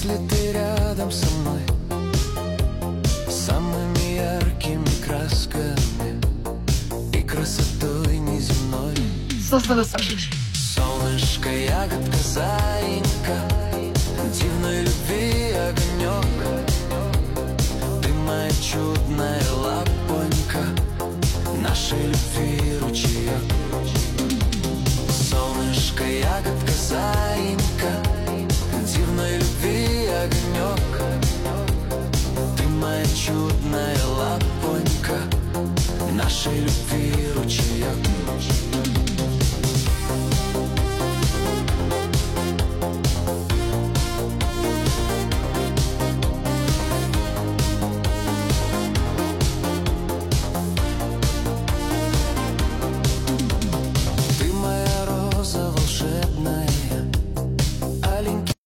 Если ты рядом со мной, самыми яркими красками и красотой неземной. Солнышко, ягодка, заинька, дивной любви огонек. Ты моя чудная лапонька, нашей любви ручеек. Солнышко, ягодка, заинька, дивной любви огонек. Ты моя чудная лапонька, нашей любви